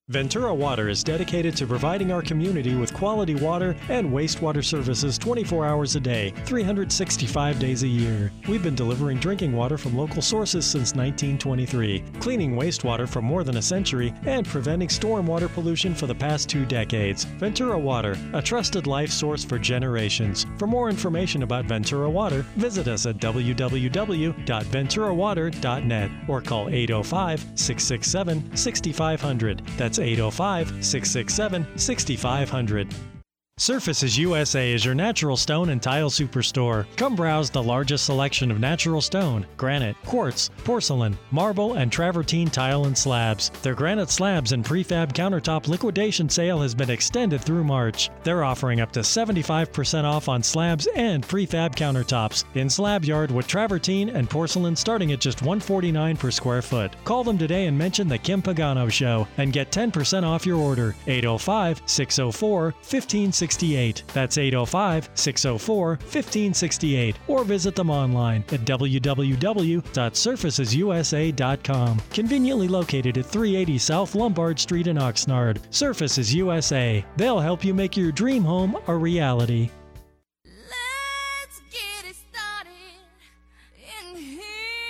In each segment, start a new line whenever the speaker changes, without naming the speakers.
Ventura Water is dedicated to providing our community with quality water and wastewater services 24 hours a day, 365 days a year. We've been delivering drinking water from local sources since 1923, cleaning wastewater for more than a century, and preventing stormwater pollution for the past 2 decades. Ventura Water, a trusted life source for generations. For more information about Ventura Water, visit us at www.venturawater.net or call 805-667-6500. That's 805-667-6500. Surfaces USA is your natural stone and tile superstore. Come browse the largest selection of natural stone, granite, quartz, porcelain, marble, and travertine tile and slabs. Their granite slabs and prefab countertop liquidation sale has been extended through March. They're offering up to 75% off on slabs and prefab countertops in slab yard with travertine and porcelain starting at just $149 per square foot. Call them today and mention the Kim Pagano Show and get 10% off your order. 805-604-1568. That's 805-604-1568. Or visit them online at www.surfacesusa.com. Conveniently located at 380 South Lombard Street in Oxnard. Surfaces USA. They'll help you make your dream home a reality.
Let's get it started in here.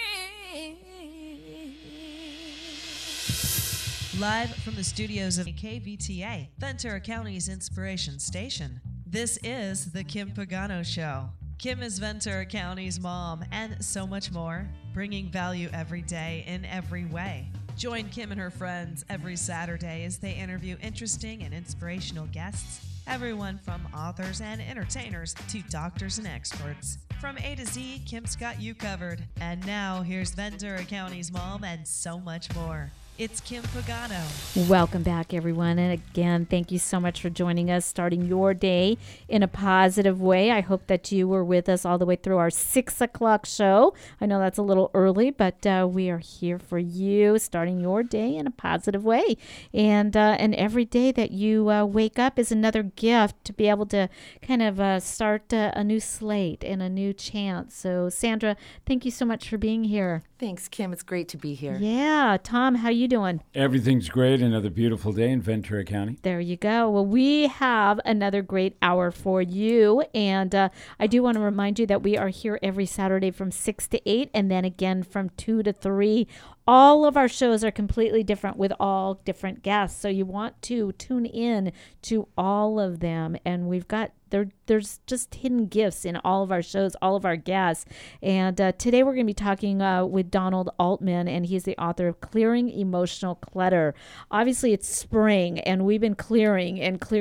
Live from the studios of KVTA, Ventura County's inspiration station. This is the Kim Pagano Show. Kim is Ventura County's mom and so much more, bringing value every day in every way. Join Kim and her friends every Saturday as they interview interesting and inspirational guests, everyone from authors and entertainers to doctors and experts. From A to Z, Kim's got you covered. And now, here's Ventura County's mom and so much more. It's Kim Pagano.
Welcome back, everyone. And again, thank you so much for joining us, starting your day in a positive way. I hope that you were with us all the way through our 6 o'clock show. I know that's a little early, but we are here for you, starting your day in a positive way. And every day that you wake up is another gift to be able to kind of start a new slate and a new chance. So, Sandra, thank you so much for being here.
Thanks, Kim. It's great to be here.
Yeah. Tom, how you doing?
Everything's great. Another beautiful day in Ventura County.
There you go. Well, we have another great hour for you. And I do want to remind you that we are here every Saturday from 6 to 8 and then again from 2 to 3. All of our shows are completely different with all different guests. So you want to tune in to all of them. And we've got, there's just hidden gifts in all of our shows, all of our guests. And today we're going to be talking with Donald Altman, and he's the author of Clearing Emotional Clutter. Obviously, it's spring, and we've been clearing.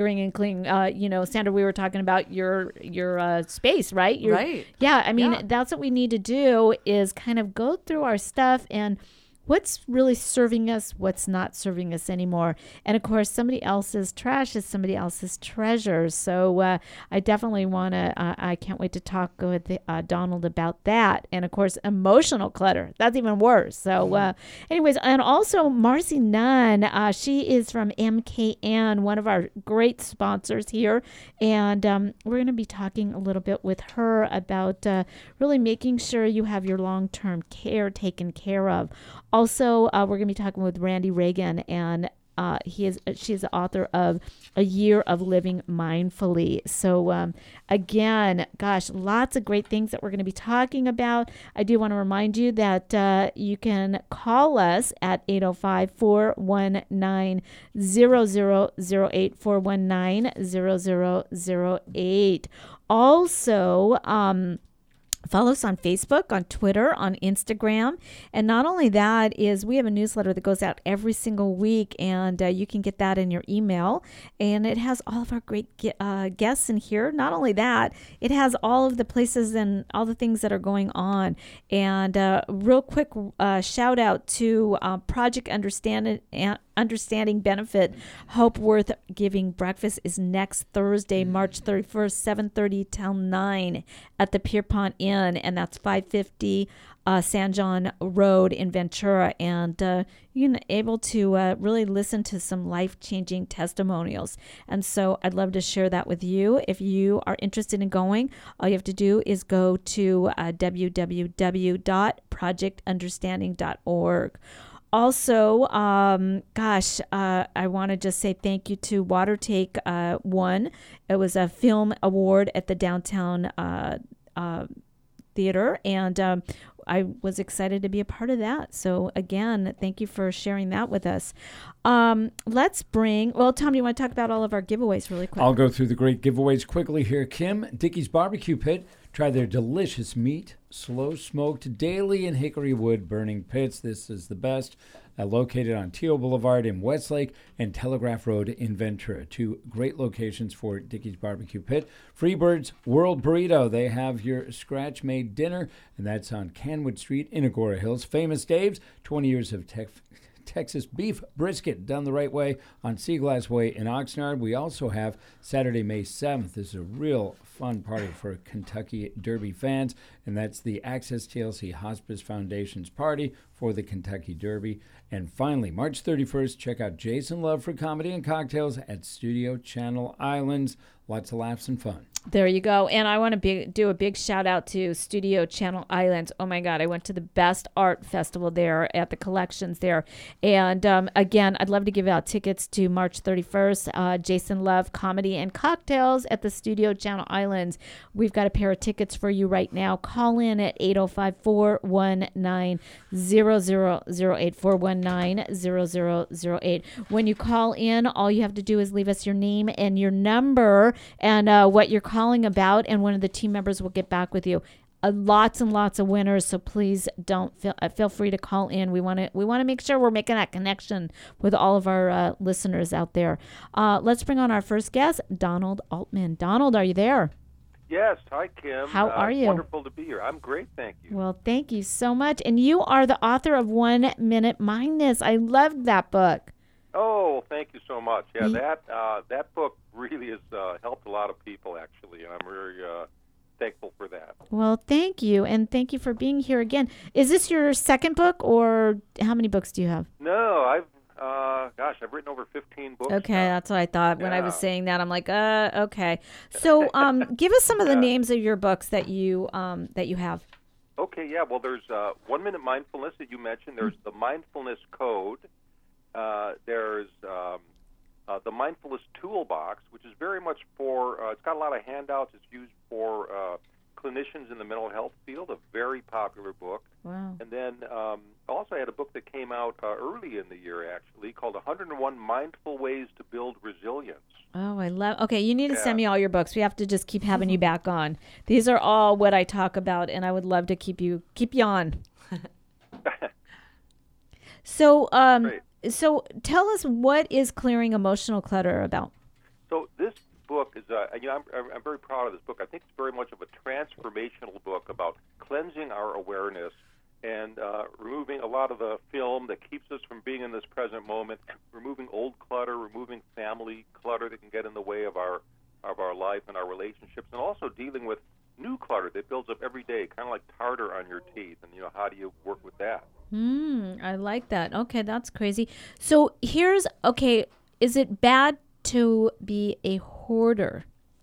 Sandra, we were talking about your space, right?
Right.
Yeah, I mean, that's what we need to do is kind of go through our stuff and what's really serving us, what's not serving us anymore. And of course, somebody else's trash is somebody else's treasure. So I definitely want to, I can't wait to talk with Donald about that. And of course, emotional clutter, that's even worse. So anyways, and also Marcy Nunn, she is from MKN, one of our great sponsors here. And we're going to be talking a little bit with her about really making sure you have your long-term care taken care of. Also, we're going to be talking with Randy Reagan, and she's the author of A Year of Living Mindfully. So again, gosh, lots of great things that we're going to be talking about. I do want to remind you that you can call us at 805-419-0008, 419-0008. Also, follow us on Facebook, on Twitter, on Instagram. And not only that is we have a newsletter that goes out every single week, and you can get that in your email. And it has all of our great guests in here. Not only that, it has all of the places and all the things that are going on. And real quick shout out to Project Understanding Benefit Hope Worth Giving Breakfast is next Thursday, March 31st, 7:30 till 9 at the Pierpont Inn, and that's 550 San John Road in Ventura. And you're able to really listen to some life-changing testimonials. And so I'd love to share that with you. If you are interested in going, all you have to do is go to www.projectunderstanding.org. Also, I want to just say thank you to Watertake won. It was a film award at the downtown theater, and I was excited to be a part of that. So again, thank you for sharing that with us. Tom, do you want to talk about all of our giveaways really quick?
I'll go through the great giveaways quickly here. Kim, Dickey's Barbecue Pit. Try their delicious meat, slow smoked daily in hickory wood burning pits. This is the best. Located on Teal Boulevard in Westlake and Telegraph Road in Ventura. Two great locations for Dickey's Barbecue Pit. Freebird's World Burrito. They have your scratch-made dinner, and that's on Canwood Street in Agora Hills. Famous Dave's, 20 years of Texas beef brisket done the right way on Seaglass Way in Oxnard. We also have Saturday, May 7th. This is a real fun party for Kentucky Derby fans, and that's the Access TLC Hospice Foundation's party for the Kentucky Derby. And finally, March 31st, check out Jason Love for Comedy and Cocktails at Studio Channel Islands. Lots of laughs and fun.
There you go. And I want to do a big shout out to Studio Channel Islands. Oh my God, I went to the best art festival there at the collections there. And again, I'd love to give out tickets to March 31st. Jason Love Comedy and Cocktails at the Studio Channel Islands. We've got a pair of tickets for you right now. Call in at 805-419-0008, 419-0008. When you call in, all you have to do is leave us your name and your number and what you're calling about, and one of the team members will get back with you. Lots and lots of winners, so please don't feel free to call in. We want to make sure we're making that connection with all of our listeners out there. Let's bring on our first guest, Donald Altman. Donald, are you there?
Yes. Hi, Kim.
How are you?
Wonderful to be here. I'm great, thank you.
Well, thank you so much. And you are the author of 1 Minute Mindness. I loved that book.
Oh, thank you so much. Yeah, that book really has helped a lot of people, actually, and I'm very thankful for that.
Well, thank you, and thank you for being here again. Is this your second book, or how many books do you have?
No, I've written over 15 books.
Okay,
now.
that's what I thought when I was saying that. I'm like, okay. So, give us some of the names of your books that you have.
Okay, yeah. Well, there's 1 Minute Mindfulness that you mentioned. There's the Mindfulness Code. There's the Mindfulness Toolbox, which is very much for, it's got a lot of handouts. It's used for clinicians in the mental health field, a very popular book.
Wow.
And then also I had a book that came out early in the year, actually, called 101 Mindful Ways to Build Resilience.
Oh, I love. Okay, you need to send me all your books. We have to just keep having you back on. These are all what I talk about, and I would love to keep you on. So, So tell us, what is Clearing Emotional Clutter about?
So this book is, I'm very proud of this book. I think it's very much of a transformational book about cleansing our awareness and removing a lot of the film that keeps us from being in this present moment, removing old clutter, removing family clutter that can get in the way of our life and our relationships, and also dealing with new clutter that builds up every day, kind of like tartar on your teeth. And, how do you work with that?
I like that. Okay, that's crazy. So is it bad to be a hoarder?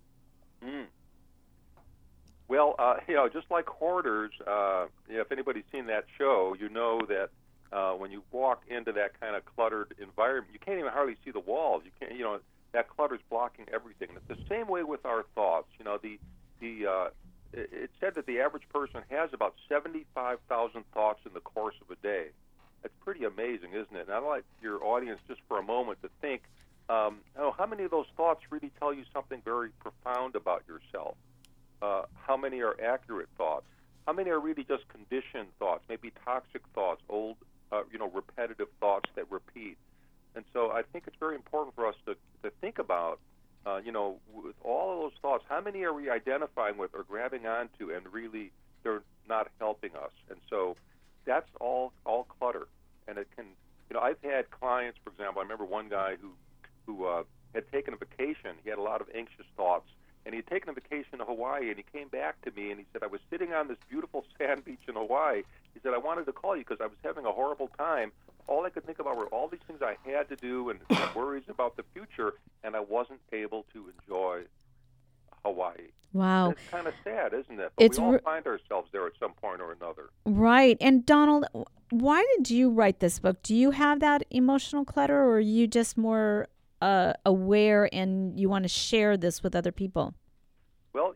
Well, just like hoarders, if anybody's seen that show, you know that when you walk into that kind of cluttered environment, you can't even hardly see the walls. You can't, that clutter's blocking everything. And it's the same way with our thoughts. It's said that the average person has about 75,000 thoughts in the course of a day. That's pretty amazing, isn't it? And I'd like your audience just for a moment to think, how many of those thoughts really tell you something very profound about yourself? How many are accurate thoughts? How many are really just conditioned thoughts, maybe toxic thoughts, old, repetitive thoughts that repeat? And so I think it's very important for us to think about, with all of those thoughts, how many are we identifying with or grabbing onto, and really they're not helping us? And so that's all clutter. And it can, I've had clients, for example, I remember one guy who had taken a vacation. He had a lot of anxious thoughts, and he had taken a vacation to Hawaii, and he came back to me, and he said, I was sitting on this beautiful sand beach in Hawaii. He said, I wanted to call you because I was having a horrible time. All I could think about were all these things I had to do and worries about the future, and I wasn't able to enjoy Hawaii.
Wow.
It's kind of sad, isn't it? But
It's
we all find ourselves there at some point or another.
Right. And Donald, why did you write this book? Do you have that emotional clutter, or are you just more aware and you want to share this with other people?
Well,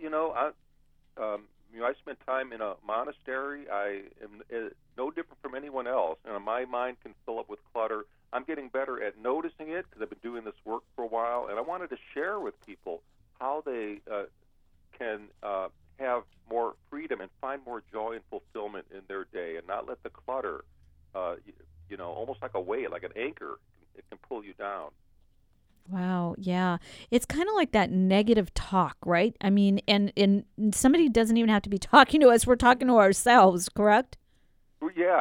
I spent time in a monastery. I am no different from anyone else, and my mind can fill up with clutter. I'm getting better at noticing it because I've been doing this work for a while, and I wanted to share with people how they can have more freedom and find more joy and fulfillment in their day, and not let the clutter, almost like a weight, like an anchor, it can pull you down.
Wow, yeah. It's kind of like that negative talk, right? I mean, and somebody doesn't even have to be talking to us. We're talking to ourselves, correct?
Yeah.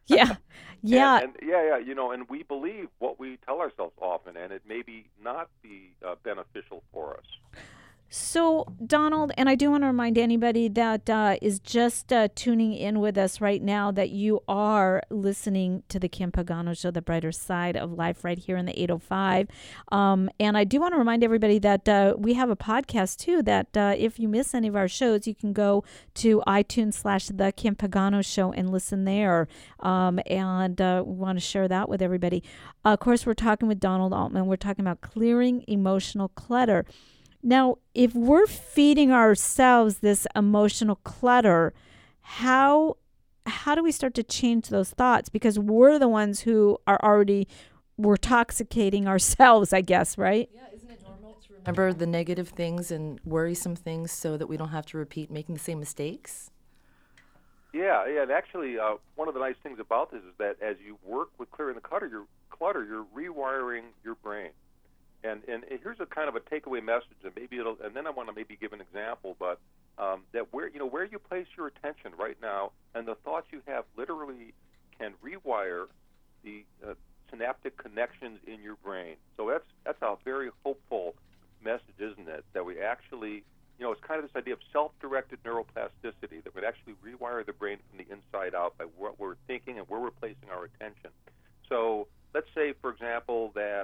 Yeah.
And we believe what we tell ourselves often, and it may not be beneficial for us.
So, Donald, and I do want to remind anybody that is just tuning in with us right now that you are listening to the Kim Pagano Show, The Brighter Side of Life, right here in the 805. And I do want to remind everybody that we have a podcast, too, that if you miss any of our shows, you can go to iTunes/The Kim Pagano Show and listen there. And we want to share that with everybody. Of course, we're talking with Donald Altman. We're talking about clearing emotional clutter. Now, if we're feeding ourselves this emotional clutter, how do we start to change those thoughts? Because we're the ones who we're toxicating ourselves, I guess, right?
Yeah, isn't it normal to remember the negative things and worrisome things so that we don't have to repeat making the same mistakes?
Yeah, and actually, one of the nice things about this is that as you work with clearing the clutter, you're rewiring your brain. And here's a kind of a takeaway message, and then I want to maybe give an example, but that where you place your attention right now, and the thoughts you have literally can rewire the synaptic connections in your brain. So that's a very hopeful message, isn't it? That we actually, it's kind of this idea of self-directed neuroplasticity, that would actually rewire the brain from the inside out by what we're thinking and where we're placing our attention. So let's say, for example, that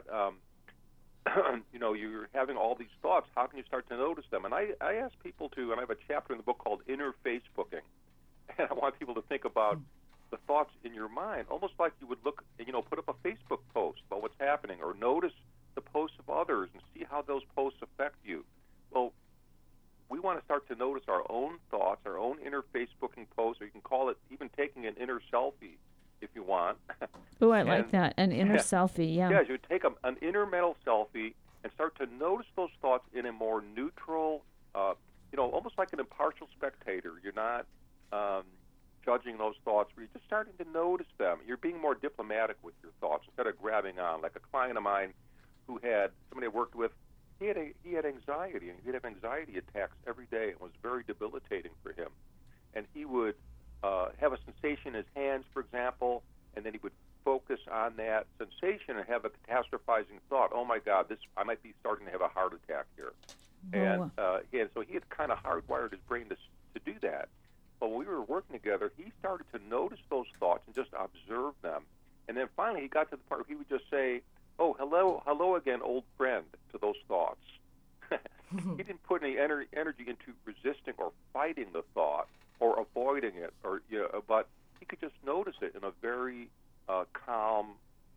you're having all these thoughts. How can you start to notice them? And I ask people to, and I have a chapter in the book called Inner Facebooking, and I want people to think about the thoughts in your mind, almost like you would look, put up a Facebook post about what's happening, or notice the posts of others and see how those posts affect you. Well, we want to start to notice our own thoughts, our own inner Facebooking posts, or you can call it even taking an inner selfie if you want.
Oh, I like that. An inner selfie, yeah.
Yeah, you take an inner mental selfie and start to notice those thoughts in a more neutral, almost like an impartial spectator. You're not judging those thoughts, but you're just starting to notice them. You're being more diplomatic with your thoughts instead of grabbing on. Like a client of mine who had somebody I worked with, he had anxiety, and he'd have anxiety attacks every day. It was very debilitating for him. And he would have a sensation in his hands, for example, and then he would focus on that sensation and have a catastrophizing thought. Oh my God, I might be starting to have a heart attack here. And so he had kind of hardwired his brain to do that. But when we were working together, he started to notice those thoughts and just observe them. And then finally he got to the part where he would just say, "Oh, hello again, old friend," to those thoughts. He didn't put any energy into resisting or fighting the thought or avoiding it, but he could just notice it in a very calm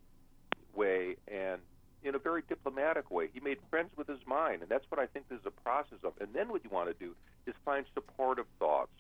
way and in a very diplomatic way. He made friends with his mind, and that's what I think this is a process of. And then what you want to do is find supportive thoughts,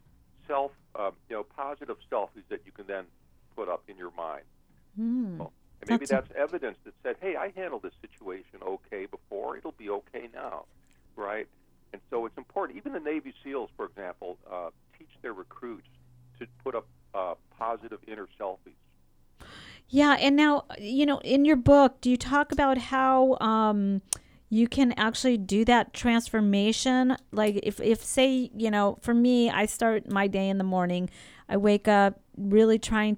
positive selfies that you can then put up in your mind. And maybe that's evidence that said, hey, I handled this situation okay before, it'll be okay now, right? And so it's important. Even the Navy SEALs, for example, teach their recruits to put up positive inner selfies.
Yeah, and now, in your book, do you talk about how you can actually do that transformation? Like if say, for me, I start my day in the morning, I wake up really trying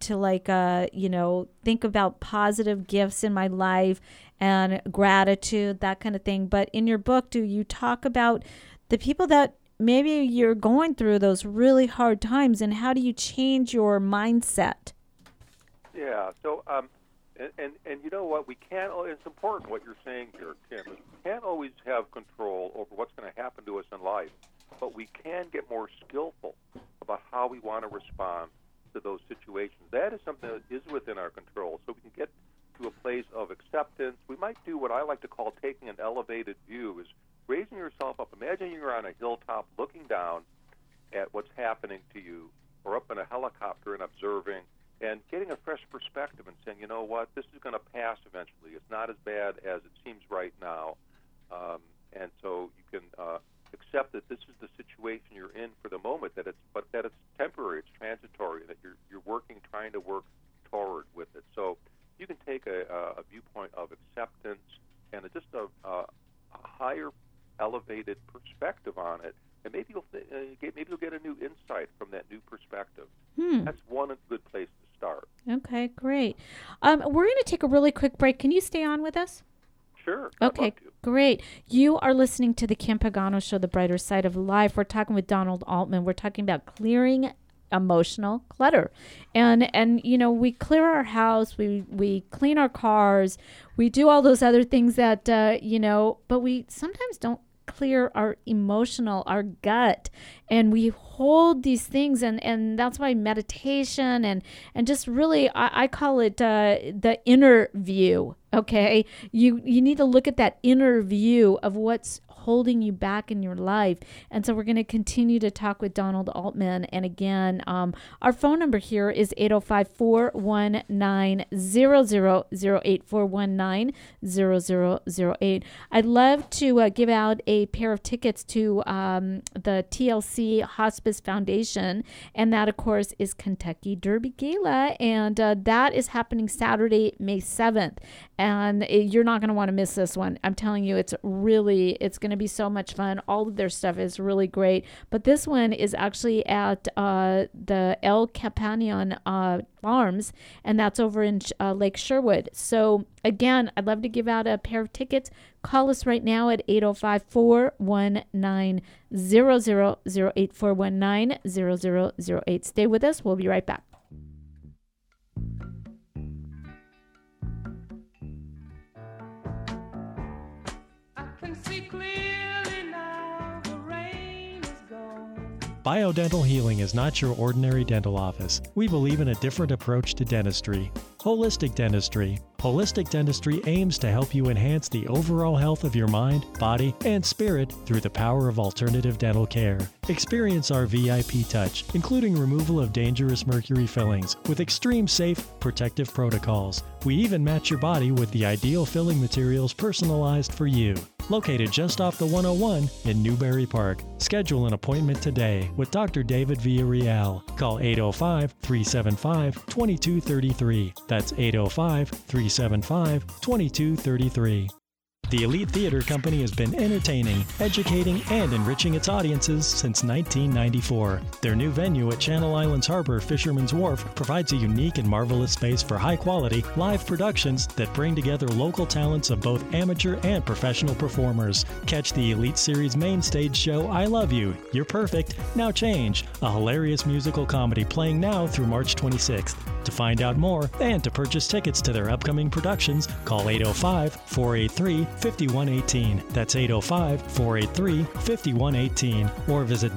to think about positive gifts in my life and gratitude, that kind of thing. But in your book, do you talk about the people that maybe you're going through those really hard times, and how do you change your mindset?
Yeah, so And you know what? We can't. It's important what you're saying here, Tim. Is we can't always have control over what's going to happen to us in life, but we can get more skillful about how we want to respond to those situations. That is something that is within our control, so we can get to a place of acceptance. We might do what I like to call taking an elevated view, is raising yourself up. Imagine you're on a hilltop looking down at what's happening to you, or up in a helicopter and observing, and getting a fresh perspective and saying, you know what, this is going to pass eventually. It's not as bad as it seems right now. And so you can accept that this is the situation you're in for the moment, but that it's temporary, it's transitory, that you're trying to work toward with it. So you can take a viewpoint of acceptance and just a higher, elevated perspective on it, and maybe you'll get a new insight from that new perspective. That's one good place to start.
Okay, great. We're going to take a really quick break. Can you stay on with us?
Sure.
Okay, great. You are listening to the Kim Pagano Show, The Brighter Side of Life. We're talking with Donald Altman. We're talking about clearing emotional clutter. And you know, we clear our house, we clean our cars, we do all those other things that, but we sometimes don't clear our our gut, and we hold these things, and that's why meditation and just really I call it the inner view. Okay, you need to look at that inner view of what's holding you back in your life. And so we're going to continue to talk with Donald Altman. And again, our phone number here is 805-419-0008, 419-0008. I'd love to give out a pair of tickets to the TLC Hospice Foundation, and that, of course, is Kentucky Derby Gala, and that is happening Saturday, May 7th. And you're not going to want to miss this one. I'm telling you, it's going to be so much fun. All of their stuff is really great. But this one is actually at the El Capanion Farms, and that's over in Lake Sherwood. So again, I'd love to give out a pair of tickets. Call us right now at 805-419-0008, 419-0008. Stay with us. We'll be right back.
Biodental Healing is not your ordinary dental office. We believe in a different approach to dentistry. Holistic dentistry. Holistic dentistry aims to help you enhance the overall health of your mind, body, and spirit through the power of alternative dental care. Experience our VIP touch, including removal of dangerous mercury fillings with extreme safe, protective protocols. We even match your body with the ideal filling materials personalized for you. Located just off the 101 in Newbury Park. Schedule an appointment today with Dr. David Villarreal. Call 805-375-2233. That's 805-375-2233. The Elite Theater Company has been entertaining, educating, and enriching its audiences since 1994. Their new venue at Channel Islands Harbor, Fisherman's Wharf, provides a unique and marvelous space for high-quality, live productions that bring together local talents of both amateur and professional performers. Catch the Elite Series main stage show, I Love You, You're Perfect, Now Change, a hilarious musical comedy playing now through March 26th. To find out more and to purchase tickets to their upcoming productions, call 805-483-5118. That's 805-483-5118. Or visit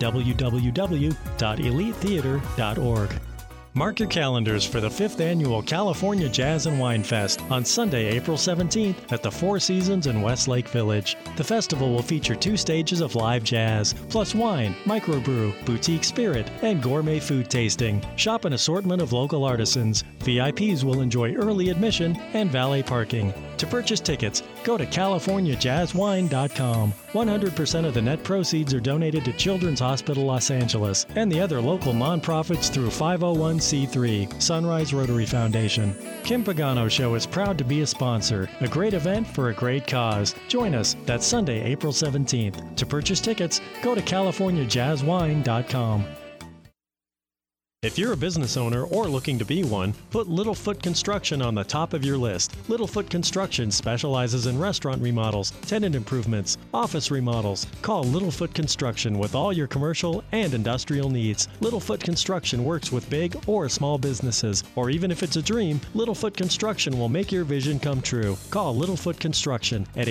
www.elitetheater.org. Mark your calendars for the 5th Annual California Jazz and Wine Fest on Sunday, April 17th at the Four Seasons in Westlake Village. The festival will feature 2 stages of live jazz, plus wine, microbrew, boutique spirit, and gourmet food tasting. Shop an assortment of local artisans. VIPs will enjoy early admission and valet parking. To purchase tickets, go to CaliforniaJazzWine.com. 100% of the net proceeds are donated to Children's Hospital Los Angeles and the other local nonprofits through 501c3 Sunrise Rotary Foundation. Kim Pagano Show is proud to be a sponsor. A great event for a great cause. Join us. That's Sunday, April 17th. To purchase tickets, go to CaliforniaJazzWine.com. If you're a business owner or looking to be one, put Littlefoot Construction on the top of your list. Littlefoot Construction specializes in restaurant remodels, tenant improvements, office remodels. Call Littlefoot Construction with all your commercial and industrial needs. Littlefoot Construction works with big or small businesses, or even if it's a dream, Littlefoot Construction will make your vision come true. Call Littlefoot Construction at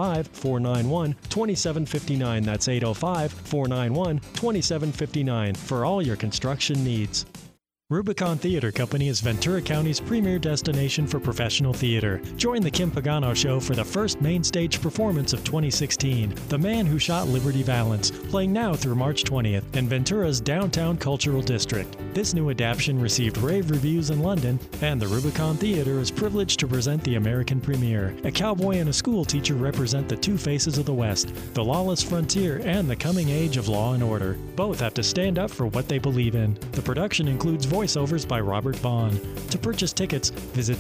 805-491-2759. That's 805-491-2759 for all your construction needs. Rubicon Theater Company is Ventura County's premier destination for professional theater. Join the Kim Pagano Show for the first main stage performance of 2016, The Man Who Shot Liberty Valance, playing now through March 20th in Ventura's downtown cultural district. This new adaptation received rave reviews in London, and the Rubicon Theater is privileged to present the American premiere. A cowboy and a school teacher represent the two faces of the West, the lawless frontier and the coming age of law and order. Both have to stand up for what they believe in. The production includes voiceovers by Robert Vaughn. To purchase tickets, visit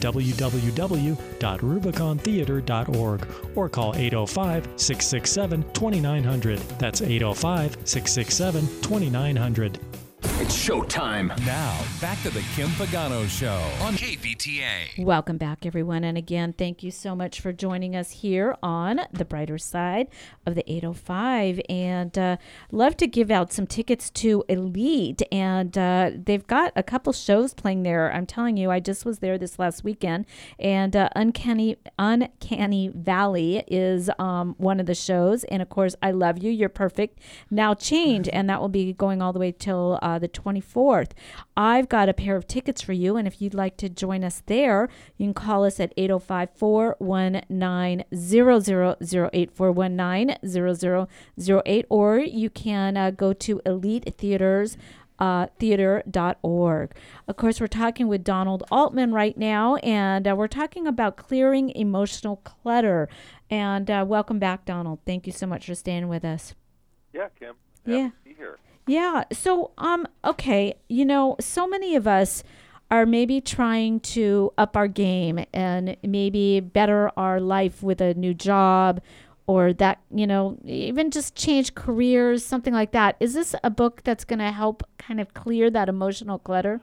www.rubicontheater.org or call 805-667-2900. That's 805-667-2900.
It's showtime.
Now, back to the Kim Pagano Show on KVTA.
Welcome back, everyone. And again, thank you so much for joining us here on the brighter side of the 805. And love to give out some tickets to Elite. And they've got a couple shows playing there. I'm telling you, I just was there this last weekend. And Uncanny Valley is one of the shows. And, of course, I Love You, You're Perfect, Now Change. And that will be going all the way till the 24th. I've got a pair of tickets for you, and if you'd like to join us there, you can call us at 805-419-0008, 419-0008, or you can go to elitetheaters.org. Of course, we're talking with Donald Altman right now, and we're talking about clearing emotional clutter. And welcome back, Donald. Thank you so much for staying with us.
Yeah, Kim.
Yeah.
To be here.
Yeah. So, okay, so many of us are maybe trying to up our game and maybe better our life with a new job or that, even just change careers, something like that. Is this a book that's going to help kind of clear that emotional clutter?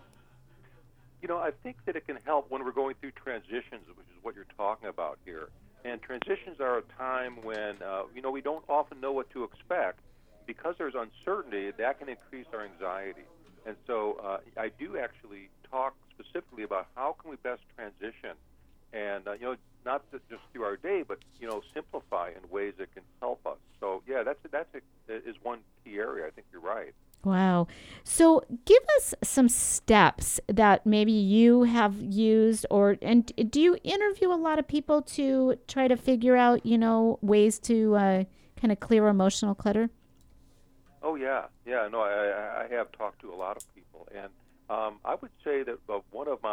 I think that it can help when we're going through transitions, which is what you're talking about here. And transitions are a time when, we don't often know what to expect. Because there's uncertainty, that can increase our anxiety. And so I do actually talk specifically about how can we best transition and, not just through our day, but, simplify in ways that can help us. So, yeah, that is one key area. I think you're right.
Wow. So give us some steps that maybe you have used and do you interview a lot of people to try to figure out, ways to kind of clear emotional clutter?
Oh yeah. No, I have talked to a lot of people, and I would say that one of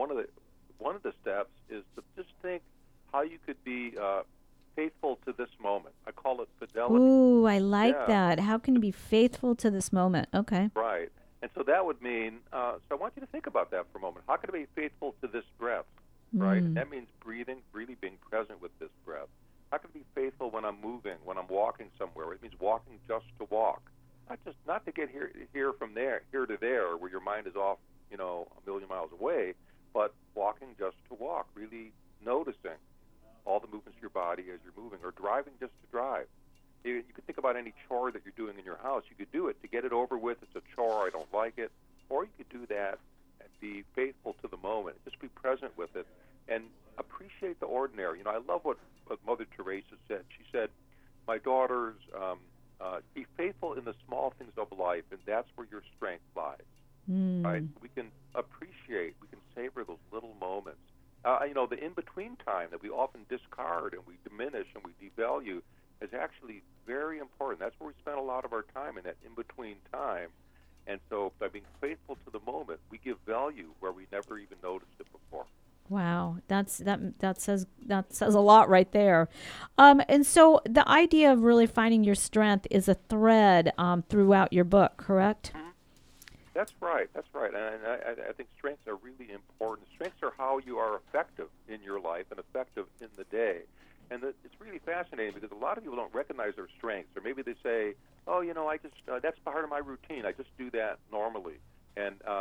the steps is to just think how you could be faithful to this moment. I call it fidelity.
Ooh, I like that. How can you be faithful to this moment? Okay.
Right, and so that would mean. So I want you to think about that for a moment. How can I be faithful to this breath? Right, and that means breathing, really being present with this breath. How can I be faithful when I'm moving, when I'm walking somewhere? It means walking just to walk. Not to get here from there, here to there, where your mind is off, a million miles away, but walking just to walk, really noticing all the movements of your body as you're moving, or driving just to drive. You could think about any chore that you're doing in your house. You could do it to get it over with. It's a chore. I don't like it. Or you could do that and be faithful to the moment. Just be present with it and appreciate the ordinary. I love what Mother Teresa said. She said, my daughters, be faithful in the small things of life, and that's where your strength lies. Right? We can appreciate, we can savor those little moments. The in-between time that we often discard and we diminish and we devalue is actually very important. That's where we spend a lot of our time, in that in-between time. And so by being faithful to the moment, we give value where we never even noticed it before.
Wow, that says a lot right there. And so the idea of really finding your strength is a thread throughout your book, correct?
Mm-hmm. That's right. And I think strengths are really important. Strengths are how you are effective in your life and effective in the day. And it's really fascinating because a lot of people don't recognize their strengths, or maybe they say, I just that's part of my routine. I just do that normally. And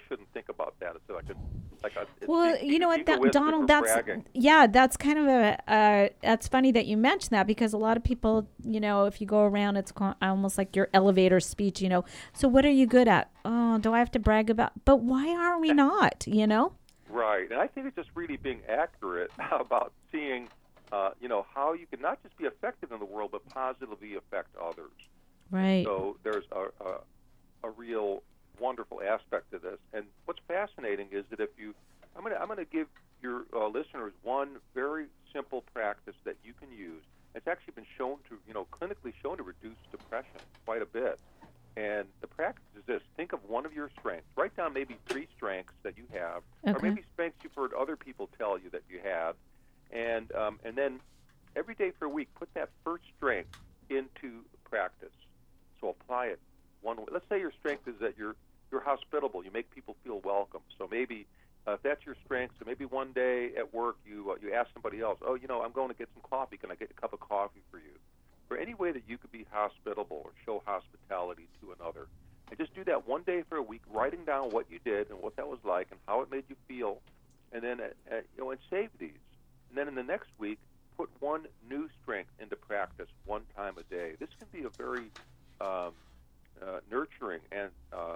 shouldn't think about that. It's
Well, you know what, Donald,
bragging.
that's kind of that's funny that you mentioned that, because a lot of people, if you go around, it's almost like your elevator speech, So what are you good at? Oh, do I have to brag about? But why are we not,
Right. And I think it's just really being accurate about seeing, how you can not just be effective in the world, but positively affect others.
Right.
So there's a real wonderful aspect to this. And what's fascinating is that I'm going to give your listeners one very simple practice that you can use. It's actually been shown to, clinically shown to reduce depression quite a bit. And the practice is this: think of one of your strengths. Write down maybe 3 strengths that you have, or maybe strengths you've heard other people tell you that you have, and then every day for a week, put that first strength into practice. So apply it one way. Let's say your strength is that you're hospitable. You make people feel welcome. So maybe if that's your strength, so maybe one day at work you ask somebody else, oh, I'm going to get some coffee. Can I get a cup of coffee for you? Or any way that you could be hospitable or show hospitality to another. And just do that one day for a week, writing down what you did and what that was like and how it made you feel, and then and save these. And then in the next week, put one new strength into practice one time a day. This can be a very nurturing and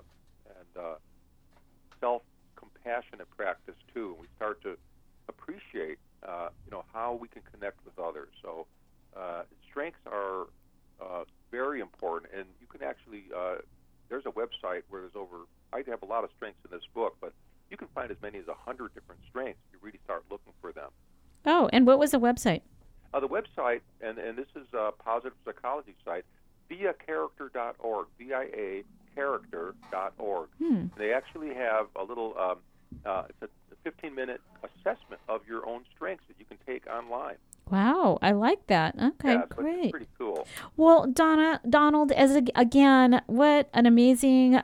self-compassionate practice too. And we start to appreciate, how we can connect with others. So strengths are very important, and you can actually. There's a website where I have a lot of strengths in this book, but you can find as many as 100 different strengths if you really start looking for them.
Oh, and what was the website?
The website, and this is a positive psychology site, viacharacter.org, VIA character.org. They actually have a little, it's a 15-minute assessment of your own strengths that you can take online.
Wow, I like that. Okay,
yeah,
great.
It's pretty cool.
Well, Donald, again, what an amazing,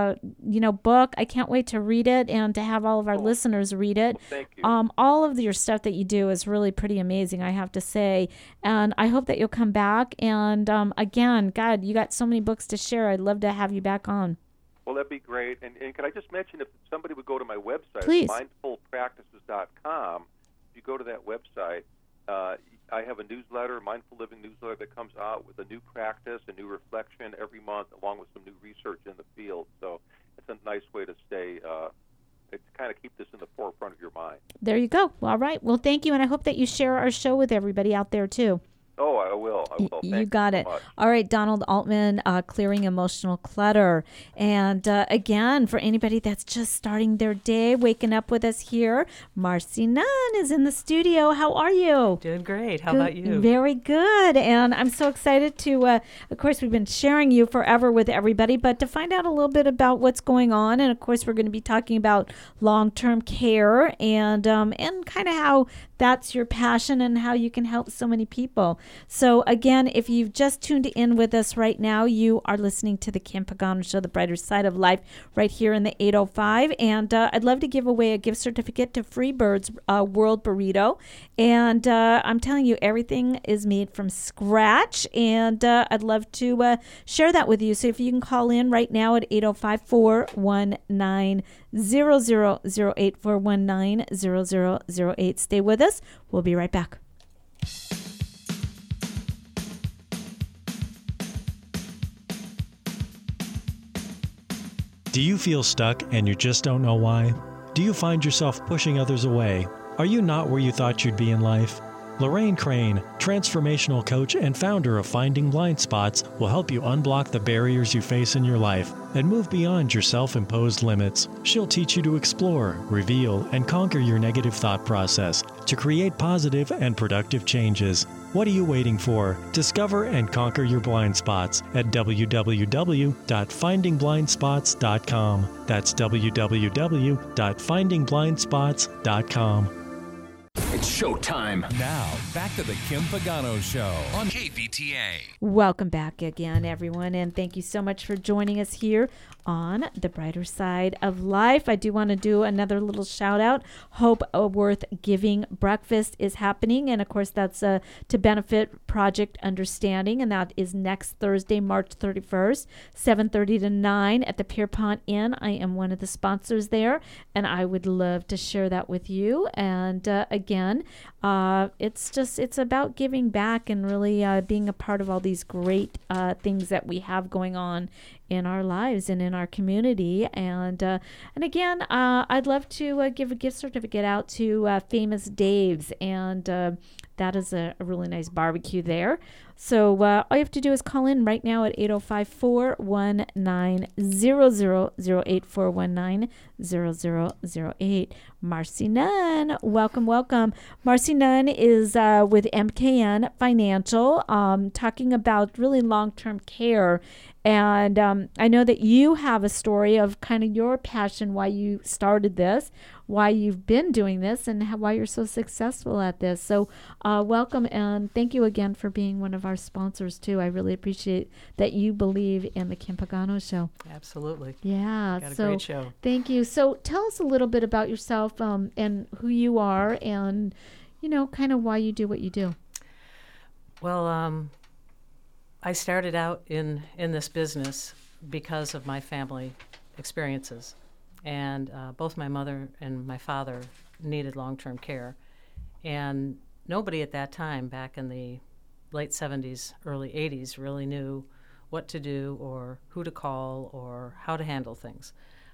book. I can't wait to read it and to have all of our listeners read it.
Well, thank you.
All of your stuff that you do is really pretty amazing, I have to say. And I hope that you'll come back. And again, God, you got so many books to share. I'd love to have you back on.
Well, that'd be great. And can I just mention, if somebody would go to my website,
Please.
mindfulpractices.com, if you go to that website, I have a newsletter, Mindful Living newsletter, that comes out with a new practice, a new reflection every month, along with some new research in the field. So it's a nice way to stay, to kind of keep this in the forefront of your mind.
There you go. All right. Well, thank you, and I hope that you share our show with everybody out there, too.
Oh, I will.
You got it.
So much.
All right, Donald Altman, Clearing Emotional Clutter. And again, for anybody that's just starting their day, waking up with us here, Marcy Nunn is in the studio. How are you?
Doing great. How
Good.
about you?
Very good. And I'm so excited to, of course, we've been sharing you forever with everybody, but to find out a little bit about what's going on. And of course, we're going to be talking about long-term care and kind of how that's your passion and how you can help so many people. So again, if you've just tuned in with us right now, you are listening to the Kim Pagano Show, The Brighter Side of Life, right here in the 805. And I'd love to give away a gift certificate to Freebird's World Burrito. And I'm telling you, everything is made from scratch. And I'd love to share that with you. So if you can call in right now at 805-419-0008, 419-0008. Stay with us. We'll be right back.
Do you feel stuck and you just don't know why? Do you find yourself pushing others away? Are you not where you thought you'd be in life? Lorraine Crane, transformational coach and founder of Finding Blind Spots, will help you unblock the barriers you face in your life and move beyond your self-imposed limits. She'll teach you to explore, reveal, and conquer your negative thought process to create positive and productive changes. What are you waiting for? Discover and conquer your blind spots at www.findingblindspots.com. That's www.findingblindspots.com.
It's showtime.
Now, back to the Kim Pagano Show on KVTA.
Welcome back again, everyone, and thank you so much for joining us here on the brighter side of life. I do want to do another little shout out. Hope Worth Giving Breakfast is happening. And of course, that's to benefit Project Understanding. And that is next Thursday, March 31st, 7:30 to 9 at the Pierpont Inn. I am one of the sponsors there, and I would love to share that with you. And again, it's about giving back and really being a part of all these great things that we have going on in our lives and in our community. And again, I'd love to give a gift certificate out to Famous Dave's, and that is a really nice barbecue there. So all you have to do is call in right now at 805-419-0008, 419-0008. Marcy Nunn, welcome. Marcy Nunn is with MKN Financial, talking about really long-term care. And I know that you have a story of kind of your passion, why you started this, why you've been doing this, and why you're so successful at this. So welcome, and thank you again for being one of our sponsors, too. I really appreciate that you believe in the Kim Pagano Show.
Absolutely.
Yeah.
Got a great show.
Thank you. So tell us a little bit about yourself and who you are and, kind of why you do what you do.
Well, I started out in this business because of my family experiences. And both my mother and my father needed long-term care. And nobody at that time, back in the late 70s, early 80s, really knew what to do or who to call or how to handle things.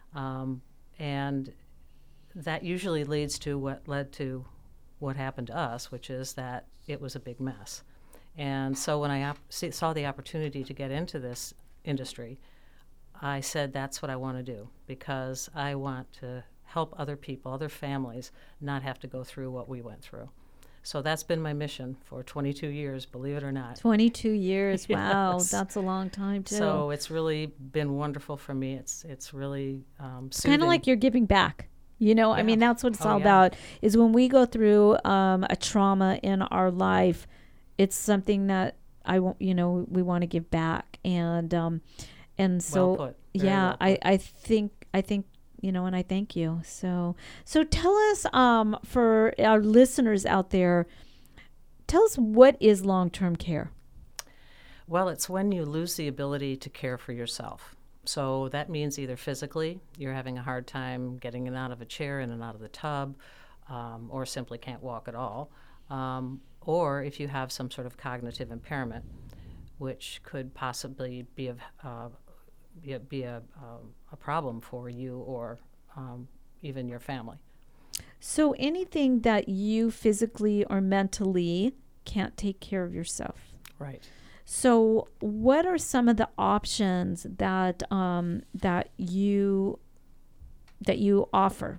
And that usually leads to what led to what happened to us, which is that it was a big mess. And so when I saw the opportunity to get into this industry, I said that's what I want to do, because I want to help other people, other families, not have to go through what we went through. So that's been my mission for 22 years, believe it or not.
22 years, wow,
Yes.
That's a long time too.
So it's really been wonderful for me. It's really
it's kind of like you're giving back. I mean, that's what it's all
yeah.
about, is when we go through a trauma in our life, it's something that we want to give back. And so,
well put. Very well put.
I think, and I thank you. So tell us, for our listeners out there, tell us, what is long-term care?
Well, it's when you lose the ability to care for yourself. So that means either physically, you're having a hard time getting in and out of a chair, in and out of the tub, or simply can't walk at all. Or if you have some sort of cognitive impairment, which could possibly be a problem for you or even your family.
So anything that you physically or mentally can't take care of yourself.
Right.
So what are some of the options that that you offer?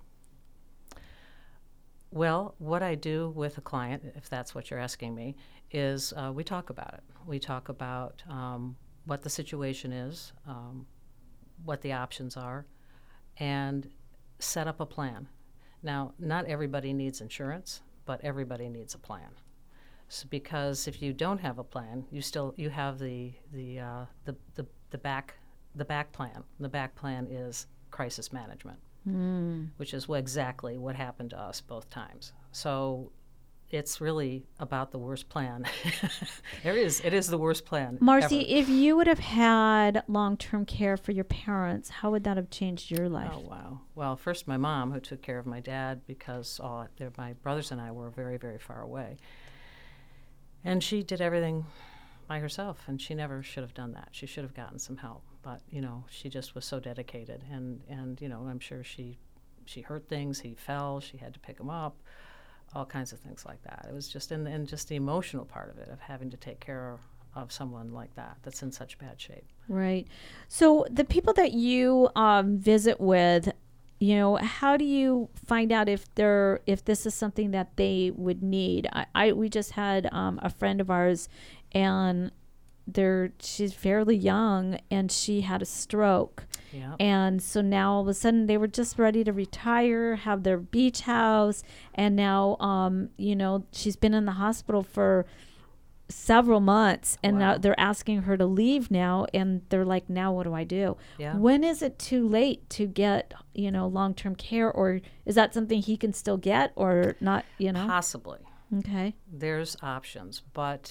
Well, what I do with a client, if that's what you're asking me, is we talk about it. We talk about what the situation is, what the options are, and set up a plan. Now, not everybody needs insurance, but everybody needs a plan. So because if you don't have a plan, you have the back plan. The back plan is crisis management, which is exactly what happened to us both times. So it's really about the worst plan. It is the worst plan.
Marcy,
ever.
if you would have had long-term care for your parents, how would that have changed your life?
Oh, wow. Well, first my mom, who took care of my dad because my brothers and I were very, very far away. And she did everything by herself, and she never should have done that. She should have gotten some help. But, she just was so dedicated. And I'm sure she hurt things. He fell. She had to pick him up. All kinds of things like that. It was just and just the emotional part of it, of having to take care of someone like that's in such bad shape. Right.
So the people that you visit with, how do you find out if this is something that they would need? We just had a friend of ours, and she's fairly young, and she had a stroke. Yep. And so now all of a sudden they were just ready to retire, have their beach house, and now she's been in the hospital for several months, and now
Wow.
they're asking her to leave now, and they're like, now what do I do?
Yeah.
When is it too late to get, long-term care, or is that something he can still get or not,
Possibly.
Okay.
There's options, but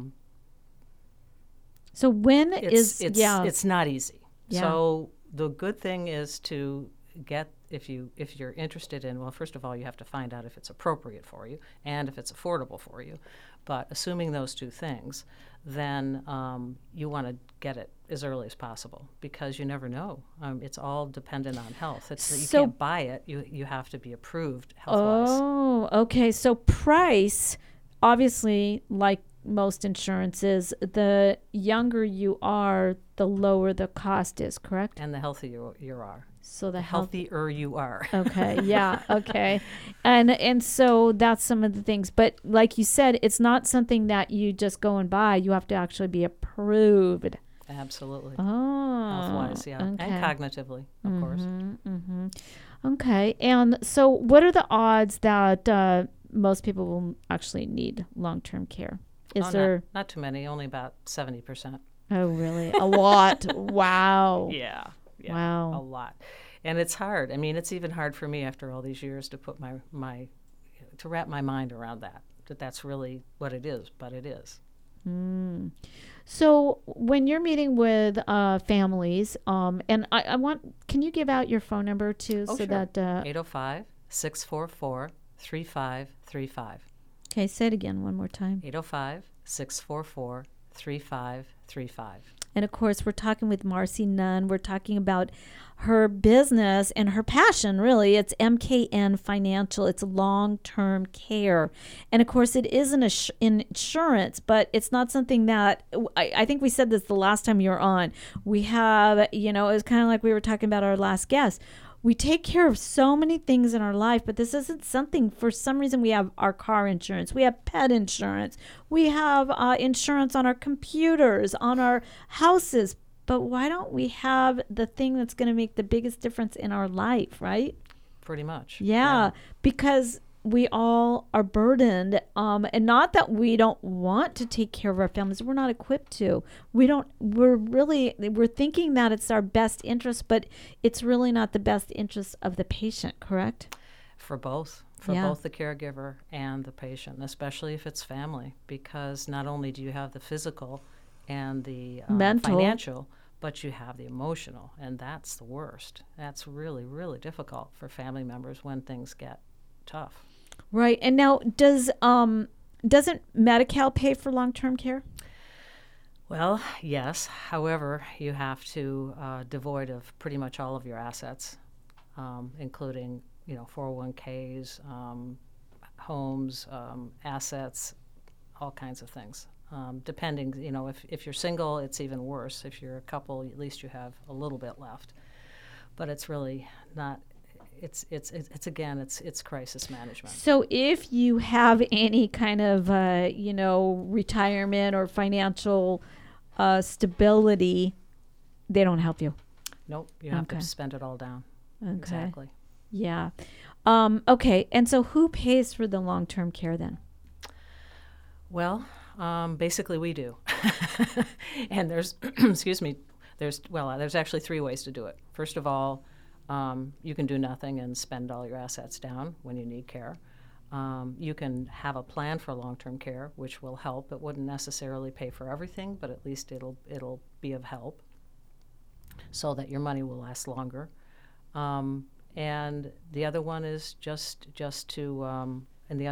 So when
it's not easy.
Yeah.
So the good thing is to get, if you're interested in, well, first of all, you have to find out if it's appropriate for you and if it's affordable for you. But assuming those two things, then you want to get it as early as possible, because you never know. It's all dependent on health. You can't buy it. You have to be approved health-wise.
Oh, okay. So price, obviously, like most insurances, the younger you are, the lower the cost is, correct?
And the healthier you are.
So the
healthier you are.
Okay, yeah, okay. And so that's some of the things. But like you said, it's not something that you just go and buy. You have to actually be approved.
Absolutely.
Oh.
Health-wise, yeah.
Okay.
And cognitively, of course.
Mm-hmm. Okay. And so what are the odds that most people will actually need long-term care? Is there...
Not too many, only about 70%.
Oh, really? A lot. Wow.
Yeah.
Wow.
A lot. And it's hard. I mean, it's even hard for me after all these years to put to wrap my mind around that's really what it is, but it is.
Mm. So when you're meeting with families, and I want, can you give out your phone number too?
Oh,
so
sure.
that
805-644-3535.
Okay, say it again one more time.
805-644-3535.
And of course, we're talking with Marcy Nunn. We're talking about her business and her passion, really. It's MKN Financial. It's long-term care. And of course, it is an insurance, but it's not something that, I think we said this the last time you were on. We have, it was kind of like we were talking about our last guest. We take care of so many things in our life, but this isn't something, for some reason, we have our car insurance, we have pet insurance, we have insurance on our computers, on our houses, but why don't we have the thing that's going to make the biggest difference in our life, right?
Pretty much.
Yeah. Because we all are burdened, and not that we don't want to take care of our families. We're not equipped to. We're thinking that it's our best interest, but it's really not the best interest of the patient, correct?
For both the caregiver and the patient, especially if it's family, because not only do you have the physical and the
mental,
financial, but you have the emotional, and that's the worst. That's really, really difficult for family members when things get tough.
Right. And now, doesn't Medi-Cal pay for long-term care?
Well, yes. However, you have to devoid of pretty much all of your assets, including 401ks, homes, assets, all kinds of things. Depending, if you're single, it's even worse. If you're a couple, at least you have a little bit left. But it's really not. It's crisis management.
So if you have any kind of retirement or financial stability, they don't help you.
Nope, you have to spend it all down.
Okay.
Exactly.
Yeah. Okay. And so who pays for the long-term care then?
Well, basically we do. And there's there's actually three ways to do it. First of all, you can do nothing and spend all your assets down when you need care. You can have a plan for long-term care, which will help. It wouldn't necessarily pay for everything, but at least it'll be of help, so that your money will last longer. And the other one is just to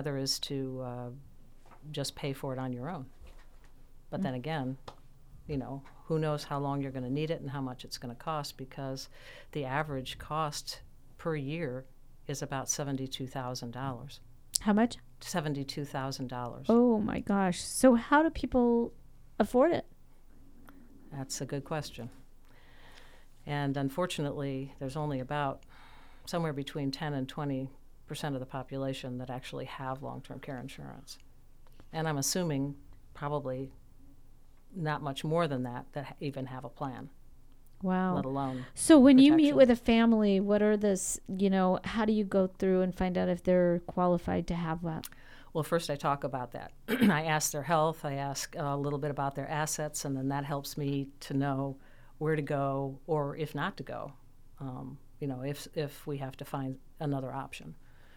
pay for it on your own. But then again, who knows how long you're going to need it and how much it's going to cost, because the average cost per year is about $72,000.
How much?
$72,000.
Oh my gosh. So how do people afford it?
That's a good question. And unfortunately, there's only about somewhere between 10 and 20% of the population that actually have long-term care insurance. And I'm assuming probably not much more than that even have a plan.
Wow.
Let alone
So when you meet with a family, what are how do you go through and find out if they're qualified to have that?
Well, first I talk about that. I ask their health, I ask a little bit about their assets, and then that helps me to know where to go or if not to go, if we have to find another option.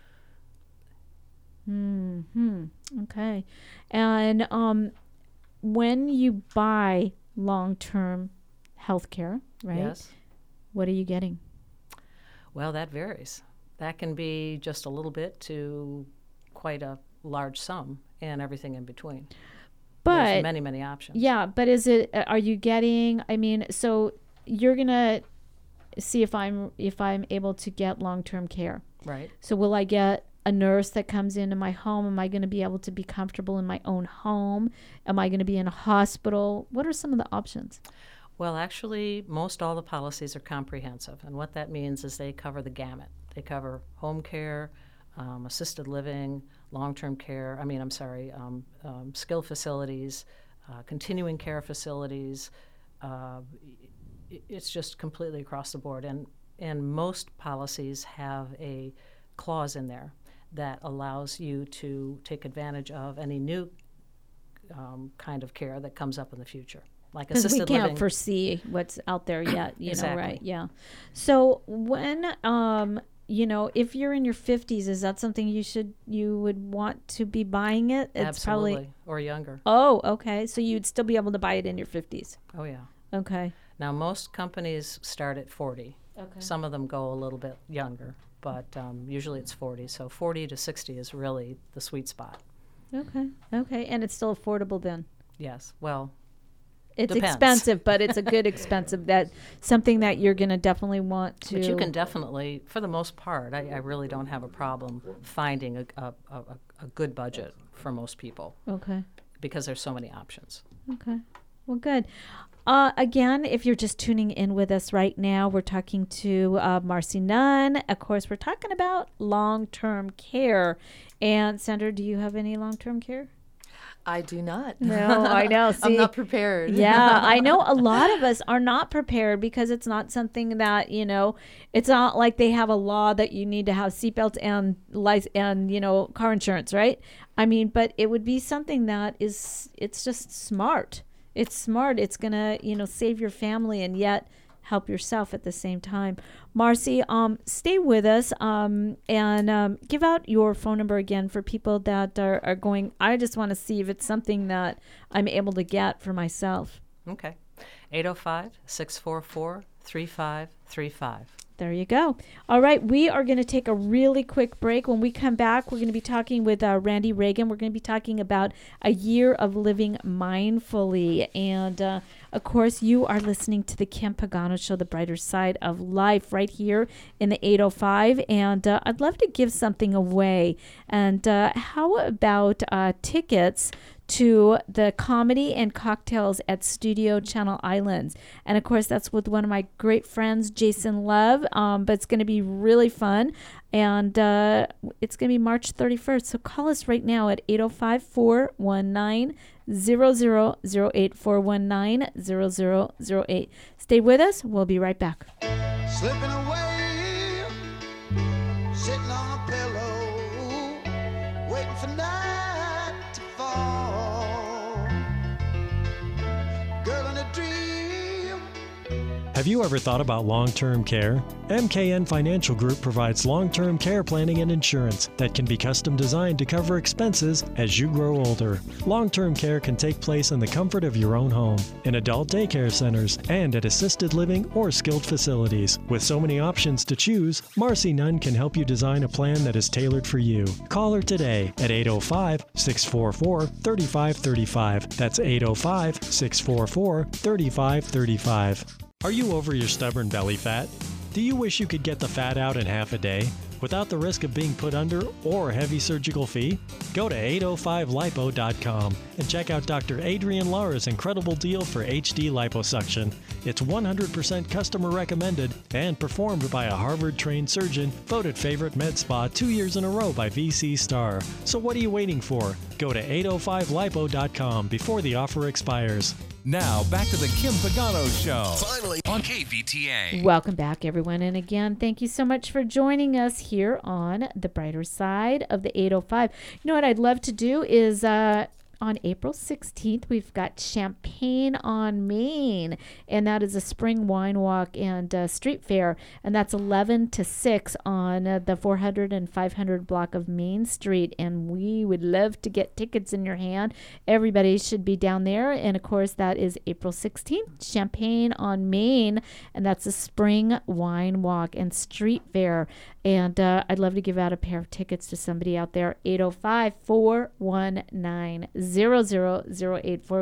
Okay. And when you buy long-term health care, right?
Yes.
What are you getting?
Well, that varies. That can be just a little bit to quite a large sum and everything in between.
But
there's many, many options.
Yeah, but are you getting, so you're going to see if I'm able to get long-term care.
Right.
So will I get a nurse that comes into my home? Am I going to be able to be comfortable in my own home? Am I going to be in a hospital? What are some of the options?
Well, actually, most all the policies are comprehensive, and what that means is they cover the gamut. They cover home care, assisted living, long-term care, skilled facilities, continuing care facilities. It's just completely across the board, and most policies have a clause in there that allows you to take advantage of any new kind of care that comes up in the future, like assisted living.
Because we can't foresee what's out there yet,
Exactly.
Right? Yeah. So when, if you're in your 50s, is that something you would want to be buying it? It's
Absolutely,
probably,
or younger.
Oh, okay. So you'd still be able to buy it in your 50s.
Oh, yeah.
Okay.
Now, most companies start at 40.
Okay.
Some of them go a little bit younger, but usually it's 40. So 40 to 60 is really the sweet spot.
Okay. And it's still affordable then?
Yes. Well,
it's
depends.
Expensive, but it's a good expensive. That something that you're going to definitely want to.
But you can definitely, for the most part, I really don't have a problem finding a good budget for most people.
Okay.
Because there's so many options.
Okay. Well, good. Again, if you're just tuning in with us right now, we're talking to Marcy Nunn. Of course, we're talking about long-term care. And Sandra, do you have any long-term care?
I do not.
No, I know. See,
I'm not prepared.
Yeah, I know a lot of us are not prepared because it's not something that, it's not like they have a law that you need to have seatbelts and car insurance, right? But it would be something that it's just smart. It's smart. It's going to, save your family and yet help yourself at the same time. Marcy, stay with us and give out your phone number again for people that are going, I just want to see if it's something that I'm able to get for myself.
Okay. 805-644-3535.
There you go. All right, we are going to take a really quick break. When we come back, we're going to be talking with Randy Reagan. We're going to be talking about a year of living mindfully. And, of course, you are listening to the Kim Pagano Show, The Brighter Side of Life, right here in the 805. And I'd love to give something away. And how about tickets to the Comedy and Cocktails at Studio Channel Islands. And of course, that's with one of my great friends, Jason Love. But it's going to be really fun. And it's going to be March 31st. So call us right now at 805-419-0008, 419-0008. Stay with us. We'll be right back.
Slipping away, sitting on a pillow, waiting for night to fall. Girl in a dream.
Have you ever thought about long-term care? MKN Financial Group provides long-term care planning and insurance that can be custom designed to cover expenses as you grow older. Long-term care can take place in the comfort of your own home, in adult daycare centers, and at assisted living or skilled facilities. With so many options to choose, Marcy Nunn can help you design a plan that is tailored for you. Call her today at 805-644-3535. That's 805-644-3535. Are you over your stubborn belly fat? Do you wish you could get the fat out in half a day without the risk of being put under or a heavy surgical fee? Go to 805lipo.com and check out Dr. Adrian Lara's incredible deal for HD liposuction. It's 100% customer recommended and performed by a Harvard-trained surgeon, voted favorite med spa 2 years in a row by VC Star. So what are you waiting for? Go to 805lipo.com before the offer expires.
Now, back to the Kim Pagano Show. Finally on KVTA.
Welcome back, everyone. And again, thank you so much for joining us here on the brighter side of the 805. You know what I'd love to do is on April 16th, we've got Champaign on Main, and that is a spring wine walk and street fair, and that's 11 to 6 on the 400 and 500 block of Main Street, and we would love to get tickets in your hand. Everybody should be down there, and of course, that is April 16th, Champaign on Main, and that's a spring wine walk and street fair, and I'd love to give out a pair of tickets to somebody out there. 805-419-0008,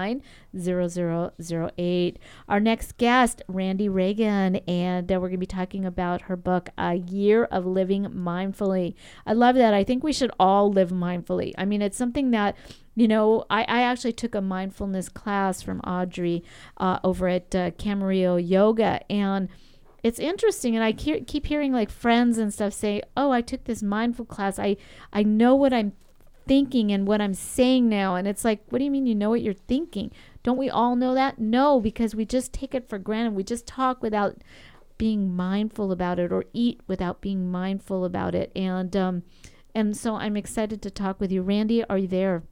419-0008. Our next guest, Randy Reagan, and we're going to be talking about her book, A Year of Living Mindfully. I love that. I think we should all live mindfully. I mean, it's something that, you know, I actually took a mindfulness class from Audrey over at Camarillo Yoga, and it's interesting, and I keep hearing like friends and stuff say, oh, I took this mindful class. I know what I'm thinking and what I'm saying now. And it's like, what do you mean you know what you're thinking? Don't we all know that? No, because we just take it for granted. We just talk without being mindful about it, or eat without being mindful about it. And so I'm excited to talk with you. Randy, are you there?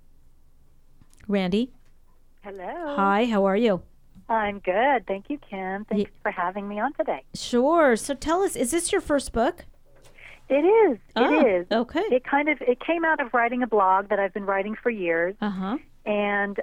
Randy?
Hello.
Hi, how are you?
I'm good. Thank you, Kim. Thanks for having me on today.
Sure. So tell us, is this your first book?
It is. It is.
Okay.
It came out of writing a blog that I've been writing for years.
Uh-huh.
And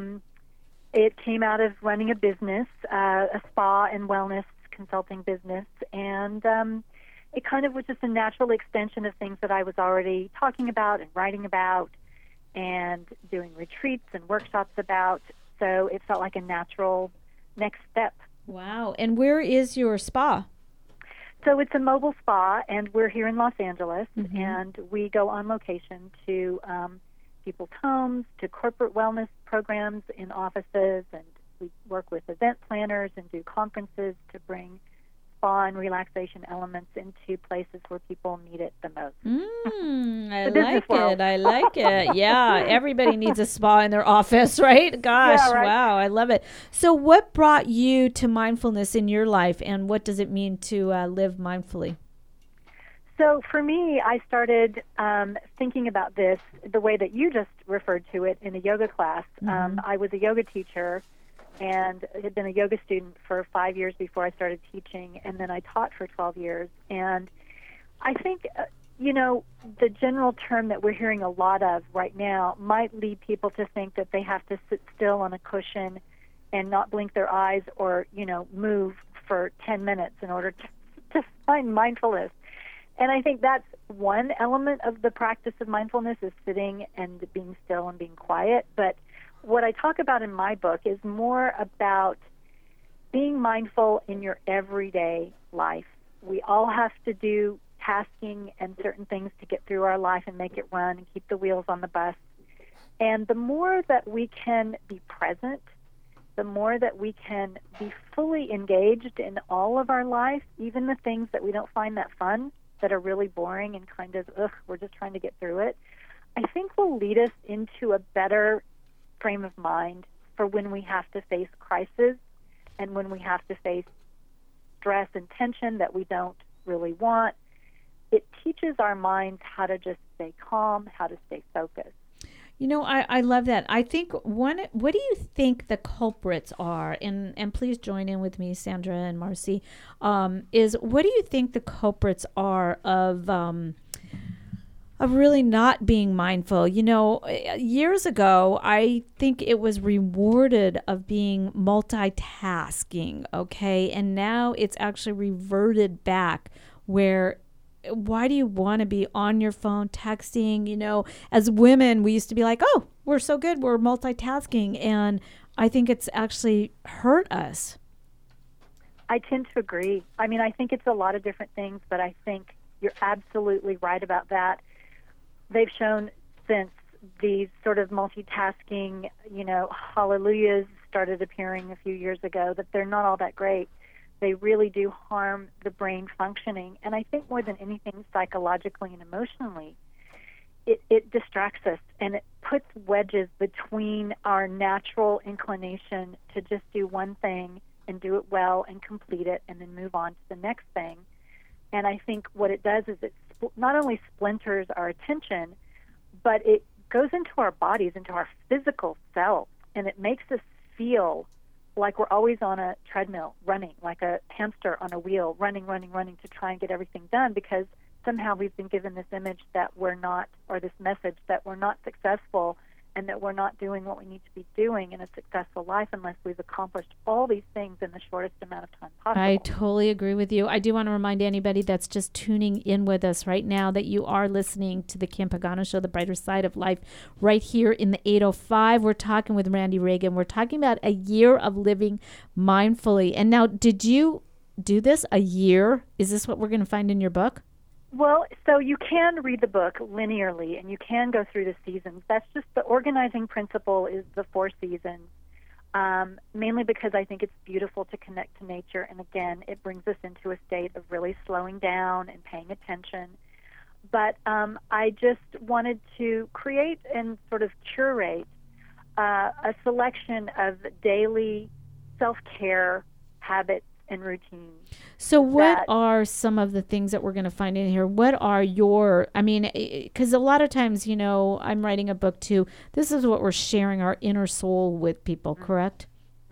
it came out of running a business, a spa and wellness consulting business. And it kind of was just a natural extension of things that I was already talking about and writing about and doing retreats and workshops about. So it felt like a natural next step.
Wow. And where is your spa?
So it's a mobile spa, and we're here in Los Angeles,
Mm-hmm.
and we go on location to people's homes, to corporate wellness programs in offices, and we work with event planners and do conferences to bring spa and relaxation elements into places where people need it the most.
I like it. I like it. Yeah, everybody needs a spa in their office, right? Gosh,
Yeah, right.
Wow, I love it. So what brought you to mindfulness in your life, and what does it mean to live mindfully?
So for me, I started thinking about this the way that you just referred to it in a yoga class.
Mm-hmm.
I was a yoga teacher and had been a yoga student for 5 years before I started teaching, and then I taught for 12 years. And I think, the general term that we're hearing a lot of right now might lead people to think that they have to sit still on a cushion and not blink their eyes or, move for 10 minutes in order to find mindfulness. And I think that's one element of the practice of mindfulness, is sitting and being still and being quiet. But what I talk about in my book is more about being mindful in your everyday life. We all have to do tasking and certain things to get through our life and make it run and keep the wheels on the bus. And the more that we can be present, the more that we can be fully engaged in all of our life, even the things that we don't find that fun, that are really boring and kind of, we're just trying to get through it, I think will lead us into a better frame of mind for when we have to face crisis and when we have to face stress and tension that we don't really want. It teaches our minds how to just stay calm, how to stay focused.
I love that. I think what do you think the culprits are? And please join in with me, Sandra and Marcy. Is what do you think the culprits are of really not being mindful? Years ago, I think it was rewarded of being multitasking. Okay, and now it's actually reverted back where. Why do you want to be on your phone texting? As women, we used to be like, oh, we're so good, we're multitasking. And I think it's actually hurt us.
I tend to agree. I mean, I think it's a lot of different things, but I think you're absolutely right about that. They've shown since these sort of multitasking, hallelujahs started appearing a few years ago that they're not all that great. They really do harm the brain functioning, and I think more than anything, psychologically and emotionally. it distracts us, and it puts wedges between our natural inclination to just do one thing and do it well and complete it and then move on to the next thing. And I think what it does is it not only splinters our attention, but it goes into our bodies, into our physical self, and it makes us feel like we're always on a treadmill running, like a hamster on a wheel, running to try and get everything done, because somehow we've been given this image that we're not, or this message that we're not successful and that we're not doing what we need to be doing in a successful life unless we've accomplished all these things in the shortest amount of time possible.
I totally agree with you. I do want to remind anybody that's just tuning in with us right now that you are listening to the Kim Pagano Show, The Brighter Side of Life, right here in the 805. We're talking with Randy Reagan. We're talking about a year of living mindfully. And now, did you do this a year? Is this what we're going to find in your book?
Well, so you can read the book linearly, and you can go through the seasons. That's just the organizing principle is the 4 seasons, mainly because I think it's beautiful to connect to nature. And again, it brings us into a state of really slowing down and paying attention. But I just wanted to create and sort of curate a selection of daily self-care habits and routines.
So what are some of the things that we're going to find in here? What are your, I mean, because a lot of times, you know, I'm writing a book too. This is what we're sharing our inner soul with people, correct?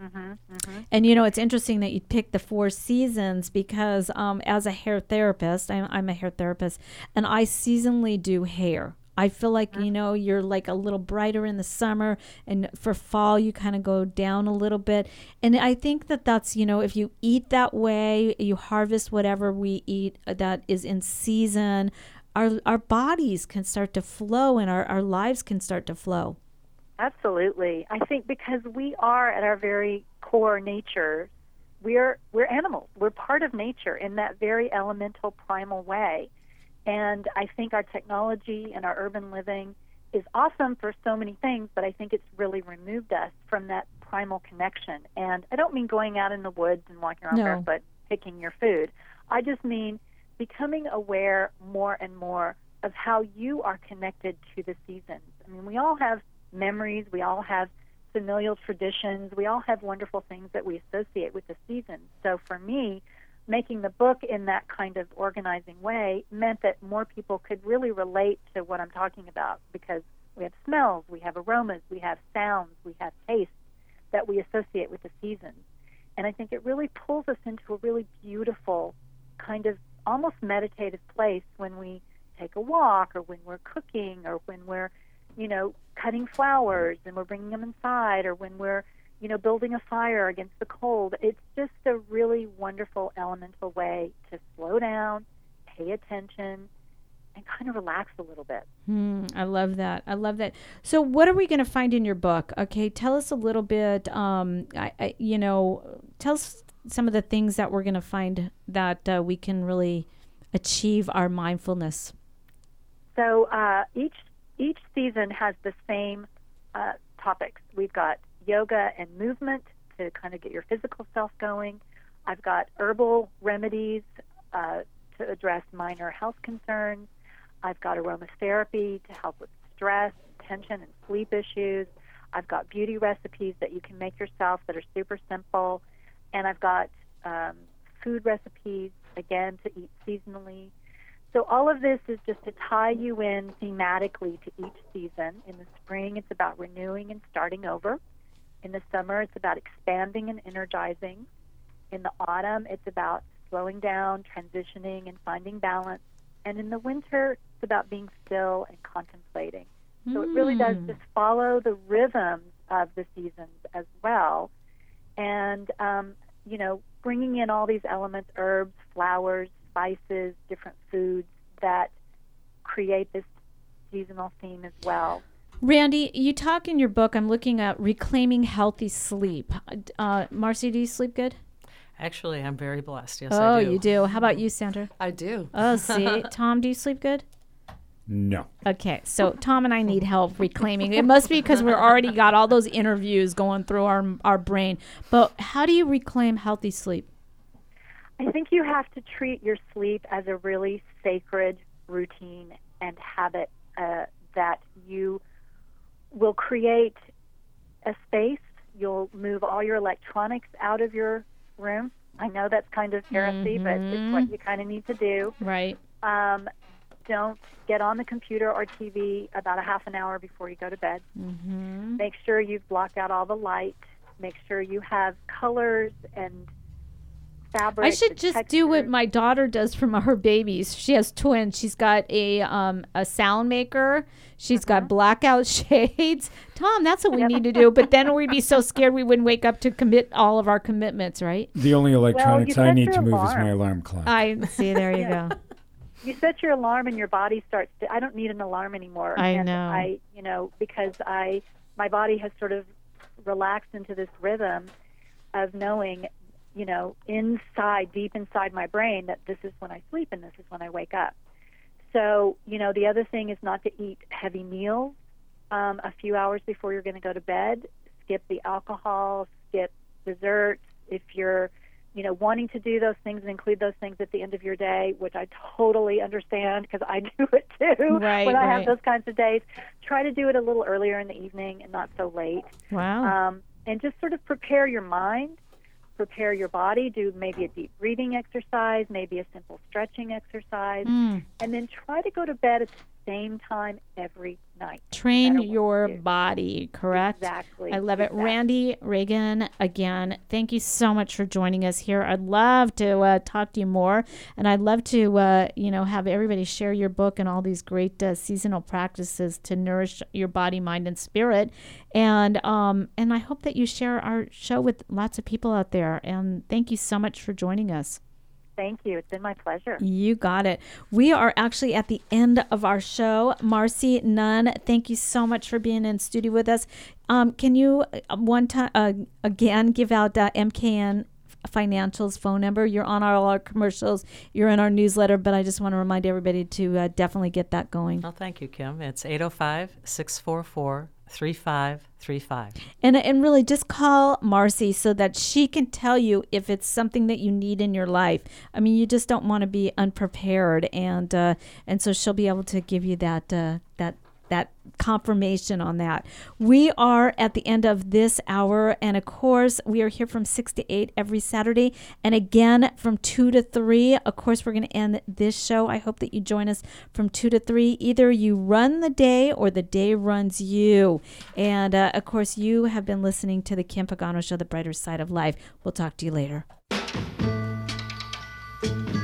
And, you know, it's interesting that you picked the 4 seasons because as a hair therapist, I'm a hair therapist, and I seasonally do hair. I feel like, you know, you're like a little brighter in the summer, and for fall you kind of go down a little bit. And I think that that's, you know, if you eat that way, you harvest whatever we eat that is in season, our bodies can start to flow, and our lives can start to flow.
Absolutely. I think because we are at our very core nature, we're animals. We're part of nature in that very elemental primal way. And I think our technology and our urban living is awesome for so many things, but I think it's really removed us from that primal connection. And I don't mean going out in the woods and walking around barefoot picking your food. I just mean becoming aware more and more of how you are connected to the seasons. I mean, we all have memories. We all have familial traditions. We all have wonderful things that we associate with the seasons. So for me, making the book in that kind of organizing way meant that more people could really relate to what I'm talking about, because we have smells, we have aromas, we have sounds, we have tastes that we associate with the seasons. And I think it really pulls us into a really beautiful kind of almost meditative place when we take a walk, or when we're cooking, or when we're, you know, cutting flowers and we're bringing them inside, or when we're, you know, building a fire against the cold. It's just a really wonderful elemental way to slow down, pay attention, and kind of relax a little bit.
I love that. I love that. So what are we going to find in your book? Okay, tell us a little bit, you know, tell us some of the things that we're going to find that we can really achieve our mindfulness.
So each season has the same topics. We've got yoga and movement to kind of get your physical self going. I've got herbal remedies to address minor health concerns. I've got aromatherapy to help with stress, tension, and sleep issues. I've got beauty recipes that you can make yourself that are super simple. And I've got food recipes, again, to eat seasonally. So all of this is just to tie you in thematically to each season. In the spring, it's about renewing and starting over. In the summer, it's about expanding and energizing. In the autumn, it's about slowing down, transitioning, and finding balance. And in the winter, it's about being still and contemplating. So it really does just follow the rhythms of the seasons as well. And, you know, bringing in all these elements, herbs, flowers, spices, different foods that create this seasonal theme as well.
Randy, you talk in your book, I'm looking at reclaiming healthy sleep. Marcy, do you sleep good?
Actually, I'm very blessed. Yes, I do.
Oh, you do. How about you, Sandra?
I do.
Oh, see. Tom, do you sleep good?
No.
Okay, so Tom and I need help reclaiming. It must be because we're already got all those interviews going through our brain. But how do you reclaim healthy sleep?
I think you have to treat your sleep as a really sacred routine and habit that you will create a space. You'll move all your electronics out of your room. I know that's kind of heresy, but it's what you kind of need to do.
Right.
Don't get on the computer or TV about a half an hour before you go to bed.
Mm-hmm.
Make sure you've blocked out all the light. Make sure you have colors and fabric.
I should just do what my daughter does for her babies. She has twins. She's got a sound maker. She's got blackout shades. Tom, that's what we need to do. But then we'd be so scared we wouldn't wake up to commit all of our commitments, right?
The only electronics I need to move
alarm.
is my alarm clock.
I see. There you go.
You set your alarm and your body starts to, I don't need an alarm anymore.
I know.
Because my body has sort of relaxed into this rhythm of knowing, deep inside my brain that this is when I sleep and this is when I wake up. So, the other thing is not to eat heavy meals a few hours before you're going to go to bed. Skip the alcohol, skip desserts. If you're wanting to do those things and include those things at the end of your day, which I totally understand because I do it too when I have those kinds of days. Try to do it a little earlier in the evening and not so late.
Wow.
And just sort of prepare your mind, prepare your body, do maybe a deep breathing exercise, maybe a simple stretching exercise, and then try to go to bed at the same time every night.
Train your body, correct?
Exactly.
I love it. Randy Reagan, again, thank you so much for joining us here. I'd love to talk to you more, and I'd love to, have everybody share your book and all these great seasonal practices to nourish your body, mind, and spirit. And I hope that you share our show with lots of people out there. And thank you so much for joining us.
Thank you. It's been my pleasure.
You got it. We are actually at the end of our show. Marcy Nunn, thank you so much for being in studio with us. Can you one time again give out MKN Financial's phone number? You're on all our commercials. You're in our newsletter, but I just want to remind everybody to definitely get that going.
Well, thank you, Kim. It's 805-644-3535.
And really just call Marcy so that she can tell you if it's something that you need in your life. I mean, you just don't want to be unprepared, and so she'll be able to give you that confirmation on that. We are at the end of this hour, and of course we are here from 6 to 8 every Saturday, and again from 2 to 3. Of course, we're going to end this show. I hope that you join us from 2 to 3. Either you run the day or the day runs you. And of course, you have been listening to the Kim Pagano Show, The Brighter Side of Life. We'll talk to you later.